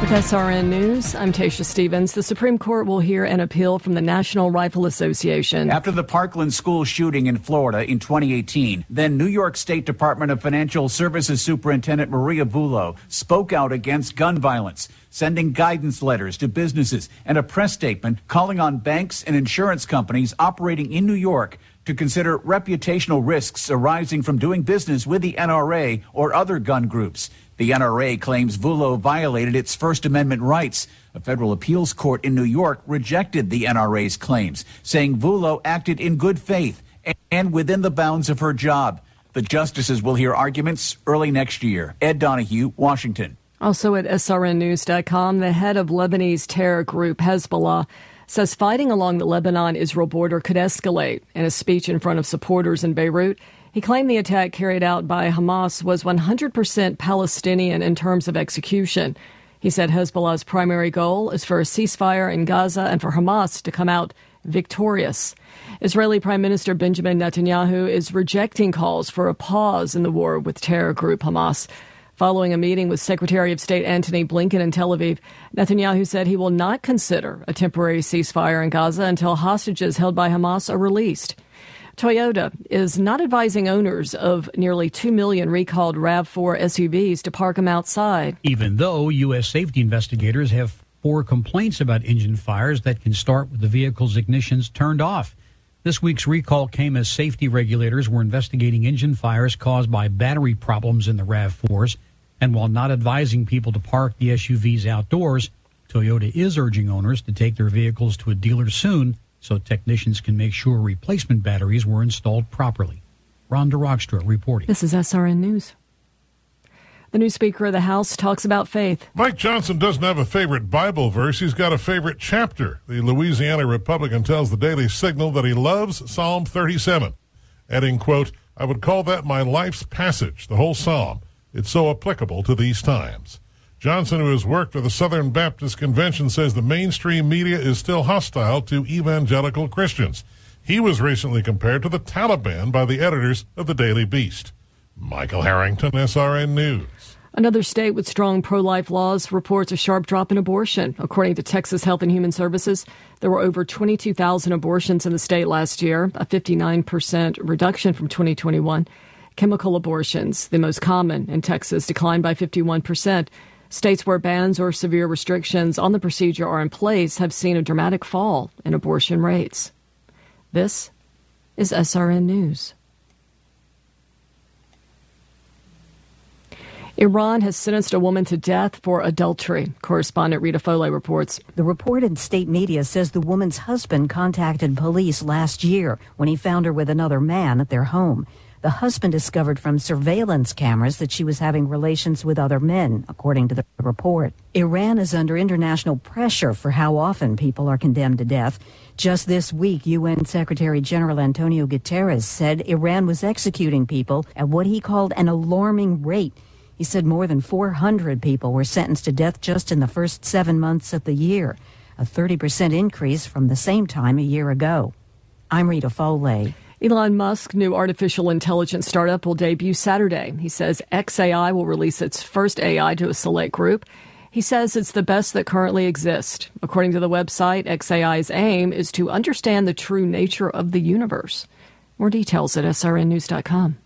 With SRN News, I'm Tasha Stevens. The Supreme Court will hear an appeal from the National Rifle Association. After the Parkland school shooting in Florida in 2018, then New York State Department of Financial Services Superintendent Maria Vullo spoke out against gun violence, sending guidance letters to businesses and a press statement calling on banks and insurance companies operating in New York to consider reputational risks arising from doing business with the NRA or other gun groups. The NRA claims Vullo violated its First Amendment rights. A federal appeals court in New York rejected the NRA's claims, saying Vullo acted in good faith and within the bounds of her job. The justices will hear arguments early next year. Ed Donahue, Washington. Also at srnnews.com, the head of Lebanese terror group Hezbollah says fighting along the Lebanon-Israel border could escalate. In a speech in front of supporters in Beirut, he claimed the attack carried out by Hamas was 100% Palestinian in terms of execution. He said Hezbollah's primary goal is for a ceasefire in Gaza and for Hamas to come out victorious. Israeli Prime Minister Benjamin Netanyahu is rejecting calls for a pause in the war with terror group Hamas. Following a meeting with Secretary of State Antony Blinken in Tel Aviv, Netanyahu said he will not consider a temporary ceasefire in Gaza until hostages held by Hamas are released. Toyota is not advising owners of nearly 2 million recalled RAV4 SUVs to park them outside. Even though U.S. safety investigators have 4 complaints about engine fires that can start with the vehicle's ignitions turned off. This week's recall came as safety regulators were investigating engine fires caused by battery problems in the RAV4s. And while not advising people to park the SUVs outdoors, Toyota is urging owners to take their vehicles to a dealer soon so technicians can make sure replacement batteries were installed properly. Rhonda Rockstra reporting. This is SRN News. The new Speaker of the House talks about faith. Mike Johnson doesn't have a favorite Bible verse. He's got a favorite chapter. The Louisiana Republican tells the Daily Signal that he loves Psalm 37, adding, quote, "I would call that my life's passage, the whole psalm. It's so applicable to these times." Johnson, who has worked for the Southern Baptist Convention, says the mainstream media is still hostile to evangelical Christians. He was recently compared to the Taliban by the editors of the Daily Beast. Michael Harrington, SRN News. Another state with strong pro-life laws reports a sharp drop in abortion. According to Texas Health and Human Services, there were over 22,000 abortions in the state last year, a 59% reduction from 2021. Chemical abortions, the most common in Texas, declined by 51%. States where bans or severe restrictions on the procedure are in place have seen a dramatic fall in abortion rates. This is SRN News. Iran has sentenced a woman to death for adultery. Correspondent Rita Foley reports. The report in state media says the woman's husband contacted police last year when he found her with another man at their home. The husband discovered from surveillance cameras that she was having relations with other men, according to the report. Iran is under international pressure for how often people are condemned to death. Just this week, UN Secretary General Antonio Guterres said Iran was executing people at what he called an alarming rate. He said more than 400 people were sentenced to death just in the first 7 months of the year, a 30% increase from the same time a year ago. I'm Rita Foley. Elon Musk's new artificial intelligence startup will debut Saturday. He says xAI will release its first AI to a select group. He says it's the best that currently exists. According to the website, xAI's aim is to understand the true nature of the universe. More details at srnnews.com.